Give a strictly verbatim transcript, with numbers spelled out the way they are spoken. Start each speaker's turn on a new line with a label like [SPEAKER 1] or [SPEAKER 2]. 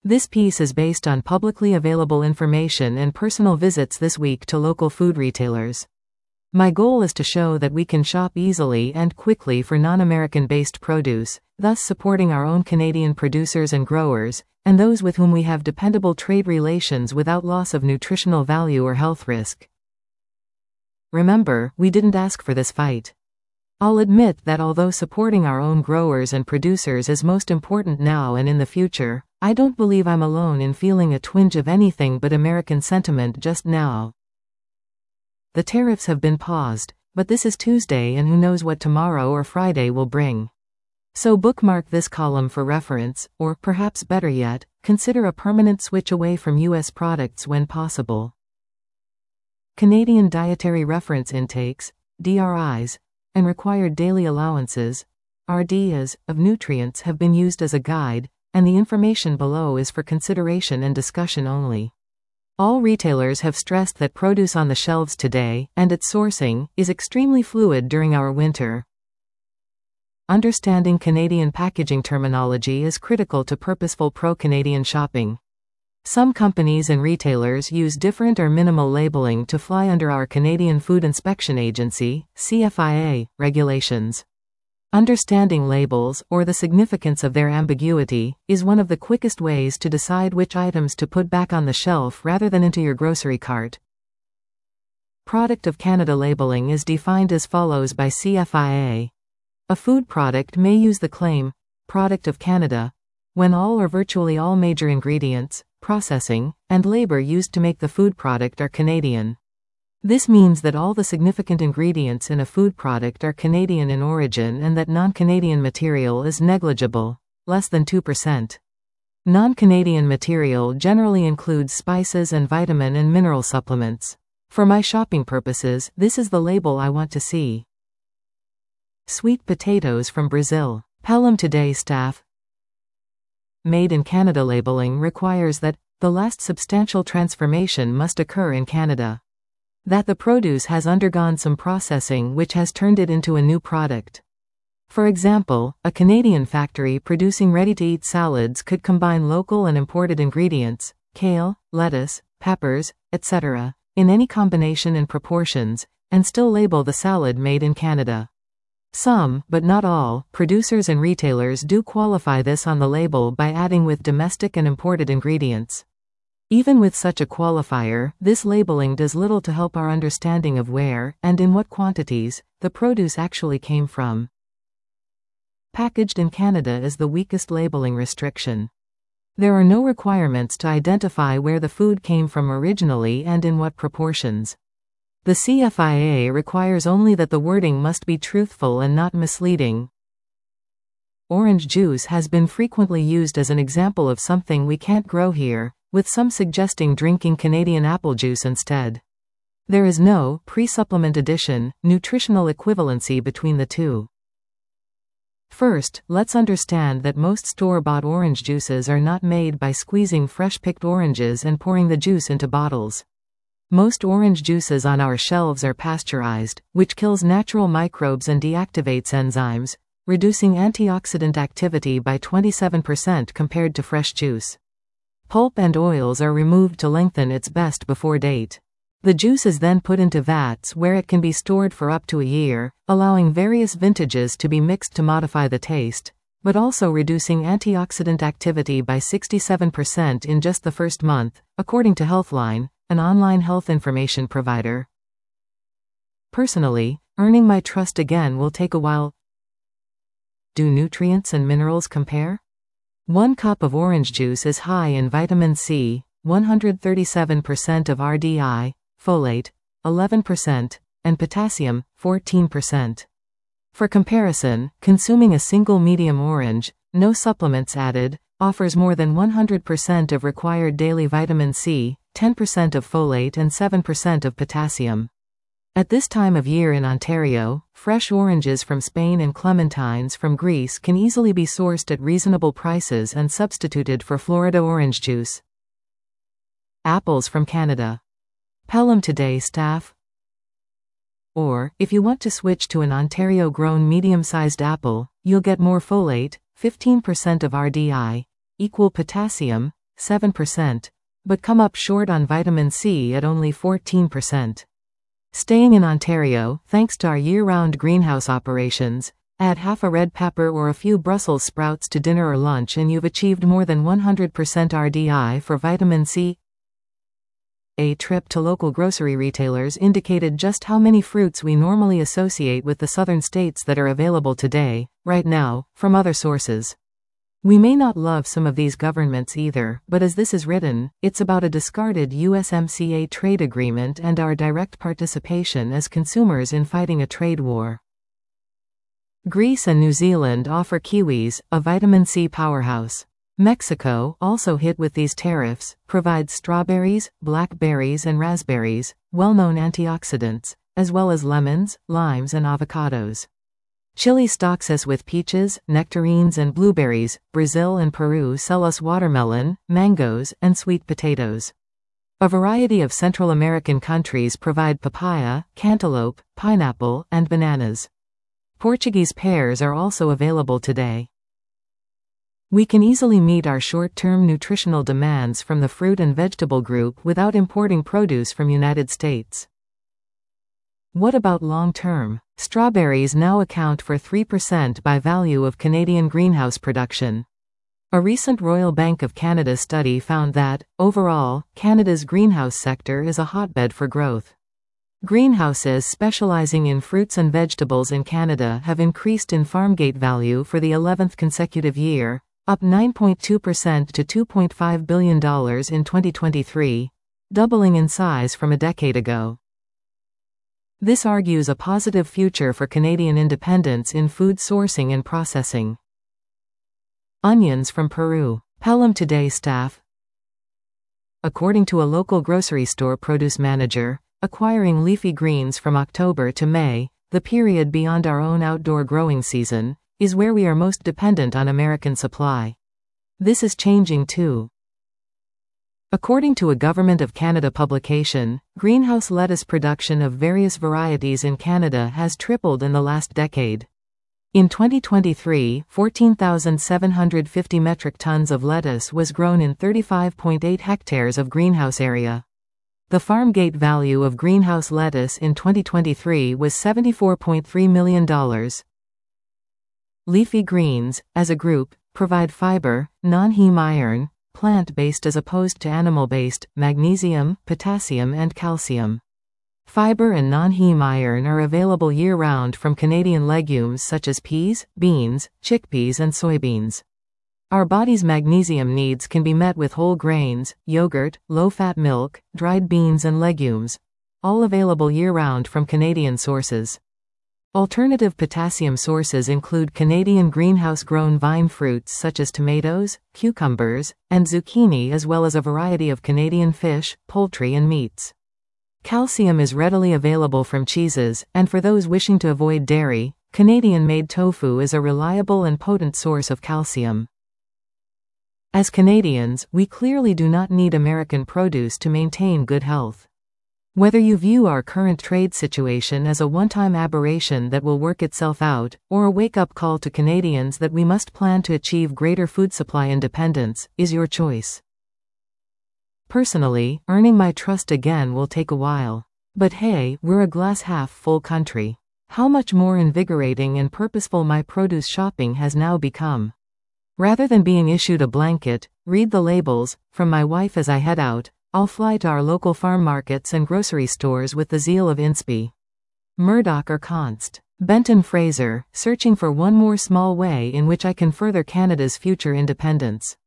[SPEAKER 1] This piece is based on publicly available information and personal visits this week to local food retailers. My goal is to show that we can shop easily and quickly for non-American based produce, thus supporting our own Canadian producers and growers, and those with whom we have dependable trade relations without loss of nutritional value or health risk. Remember, we didn't ask for this fight. I'll admit that although supporting our own growers and producers is most important now and in the future, I don't believe I'm alone in feeling a twinge of anything but American sentiment just now. The tariffs have been paused, but this is Tuesday and who knows what tomorrow or Friday will bring. So bookmark this column for reference, or, perhaps better yet, consider a permanent switch away from U S products when possible. Canadian Dietary Reference Intakes, D R Is, and Required Daily Allowances, R D As, of nutrients have been used as a guide, and the information below is for consideration and discussion only. All retailers have stressed that produce on the shelves today, and its sourcing, is extremely fluid during our winter. Understanding Canadian packaging terminology is critical to purposeful pro-Canadian shopping. Some companies and retailers use different or minimal labeling to fly under our Canadian Food Inspection Agency, C F I A, regulations. Understanding labels, or the significance of their ambiguity, is one of the quickest ways to decide which items to put back on the shelf rather than into your grocery cart. Product of Canada labeling is defined as follows by C F I A. A food product may use the claim, Product of Canada, when all or virtually all major ingredients, processing, and labor used to make the food product are Canadian. This means that all the significant ingredients in a food product are Canadian in origin and that non-Canadian material is negligible, less than two percent. Non-Canadian material generally includes spices and vitamin and mineral supplements. For my shopping purposes, this is the label I want to see. Sweet potatoes from Brazil. Pelham Today staff. Made in Canada labeling requires that the last substantial transformation must occur in Canada. That the produce has undergone some processing which has turned it into a new product. For example, a Canadian factory producing ready-to-eat salads could combine local and imported ingredients, kale, lettuce, peppers, et cetera, in any combination and proportions, and still label the salad made in Canada. Some, but not all, producers and retailers do qualify this on the label by adding with domestic and imported ingredients. Even with such a qualifier, this labeling does little to help our understanding of where, and in what quantities, the produce actually came from. Packaged in Canada is the weakest labeling restriction. There are no requirements to identify where the food came from originally and in what proportions. The C F I A requires only that the wording must be truthful and not misleading. Orange juice has been frequently used as an example of something we can't grow here, with some suggesting drinking Canadian apple juice instead. There is no pre-supplement addition, nutritional equivalency between the two. First, let's understand that most store-bought orange juices are not made by squeezing fresh-picked oranges and pouring the juice into bottles. Most orange juices on our shelves are pasteurized, which kills natural microbes and deactivates enzymes, reducing antioxidant activity by twenty-seven percent compared to fresh juice. Pulp and oils are removed to lengthen its best before date. The juice is then put into vats where it can be stored for up to a year, allowing various vintages to be mixed to modify the taste, but also reducing antioxidant activity by sixty-seven percent in just the first month, according to Healthline, an online health information provider. Personally, earning my trust again will take a while. Do nutrients and minerals compare? One cup of orange juice is high in vitamin C, one hundred thirty-seven percent of R D I, folate, eleven percent, and potassium, fourteen percent. For comparison, consuming a single medium orange, no supplements added, offers more than one hundred percent of required daily vitamin C, ten percent of folate and seven percent of potassium. At this time of year in Ontario, fresh oranges from Spain and clementines from Greece can easily be sourced at reasonable prices and substituted for Florida orange juice. Apples from Canada. Pelham Today staff. Or, if you want to switch to an Ontario-grown medium-sized apple, you'll get more folate, fifteen percent of R D I, equal potassium, seven percent, but come up short on vitamin C at only fourteen percent. Staying in Ontario, thanks to our year-round greenhouse operations, add half a red pepper or a few Brussels sprouts to dinner or lunch and you've achieved more than one hundred percent R D I for vitamin C. A trip to local grocery retailers indicated just how many fruits we normally associate with the southern states that are available today, right now, from other sources. We may not love some of these governments either, but as this is written, it's about a discarded U S M C A trade agreement and our direct participation as consumers in fighting a trade war. Greece and New Zealand offer kiwis, a vitamin C powerhouse. Mexico, also hit with these tariffs, provides strawberries, blackberries and raspberries, well-known antioxidants, as well as lemons, limes and avocados. Chile stocks us with peaches, nectarines and blueberries. Brazil and Peru sell us watermelon, mangoes, and sweet potatoes. A variety of Central American countries provide papaya, cantaloupe, pineapple, and bananas. Portuguese pears are also available today. We can easily meet our short-term nutritional demands from the fruit and vegetable group without importing produce from United States. What about long-term? Strawberries now account for three percent by value of Canadian greenhouse production. A recent Royal Bank of Canada study found that, overall, Canada's greenhouse sector is a hotbed for growth. Greenhouses specializing in fruits and vegetables in Canada have increased in farmgate value for the eleventh consecutive year, up nine point two percent to two point five billion dollars in twenty twenty-three, doubling in size from a decade ago. This argues a positive future for Canadian independence in food sourcing and processing. Onions from Peru. Pelham Today staff. According to a local grocery store produce manager, acquiring leafy greens from October to May, the period beyond our own outdoor growing season, is where we are most dependent on American supply. This is changing too. According to a Government of Canada publication, greenhouse lettuce production of various varieties in Canada has tripled in the last decade. In twenty twenty-three, fourteen thousand seven hundred fifty metric tons of lettuce was grown in thirty-five point eight hectares of greenhouse area. The farmgate value of greenhouse lettuce in twenty twenty-three was seventy-four point three million dollars. Leafy greens, as a group, provide fiber, non-heme iron, plant-based as opposed to animal-based, magnesium, potassium and calcium. Fiber and non-heme iron are available year-round from Canadian legumes such as peas, beans, chickpeas and soybeans. Our body's magnesium needs can be met with whole grains, yogurt, low-fat milk, dried beans and legumes, all available year-round from Canadian sources. Alternative potassium sources include Canadian greenhouse-grown vine fruits such as tomatoes, cucumbers, and zucchini, as well as a variety of Canadian fish, poultry and meats. Calcium is readily available from cheeses, and for those wishing to avoid dairy, Canadian-made tofu is a reliable and potent source of calcium. As Canadians, we clearly do not need American produce to maintain good health. Whether you view our current trade situation as a one-time aberration that will work itself out, or a wake-up call to Canadians that we must plan to achieve greater food supply independence, is your choice. Personally, earning my trust again will take a while. But hey, we're a glass-half-full country. How much more invigorating and purposeful my produce shopping has now become. Rather than being issued a blanket, read the labels, from my wife as I head out, I'll fly to our local farm markets and grocery stores with the zeal of Inspi. Murdoch or Const. Benton Fraser, searching for one more small way in which I can further Canada's future independence.